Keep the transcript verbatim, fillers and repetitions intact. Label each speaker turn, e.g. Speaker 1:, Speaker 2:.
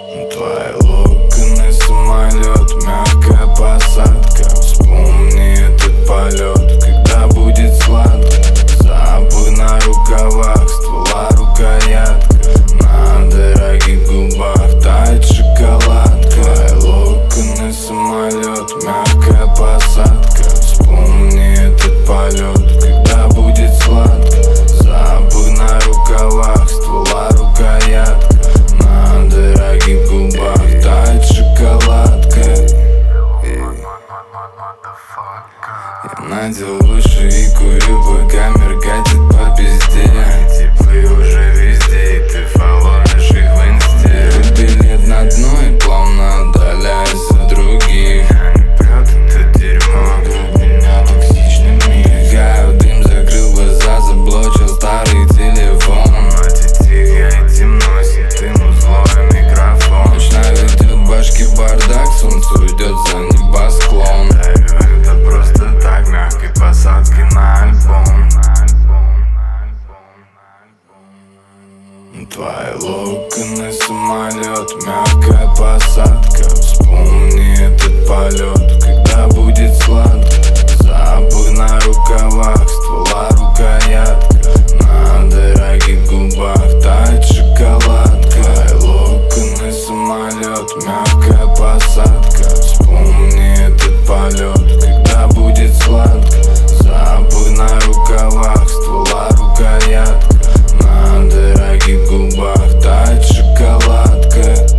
Speaker 1: Твои локоны, самолет, мягкая посадка. Вспомни этот полет, когда будет сладко. Запах на рукавах, ствола рукоятка. На дорогих губах тает шоколадка. Твои локоны, самолет, мягкая посадка. Вспомни этот полет, когда будет сладко. Запах на рукавах, ствола рукоятка. На дорогих губах тает шоколадка. Я надел уши и курю, пока меркатит по пизде. Типы уже везде, и ты фоловишь их в инсте. Тут билет на дно и плавно отдаляюсь от других. Они прят это дерьмо, вокруг меня токсичный мир. Мигаю дым, закрыл глаза, заблочил старый телефон. Ночью тихо и темно, сидим узлой микрофон. Ночь наведет в башке бардак, солнце уйдет за небосклон. Это просто так, мягкой посадки на альбом. Твои локоны, самолет, мягкая посадка. Вспомни этот полет, когда будет сладко. Запах на рукавах, ствола рукоятка. На дорогих губах тает шоколадка. Твои локоны, самолет, мягкая посадка. Вспомни этот полет, когда будет сладко. Запах на рукавах, ствола рукоятка. На дорогих губах тает шоколадка.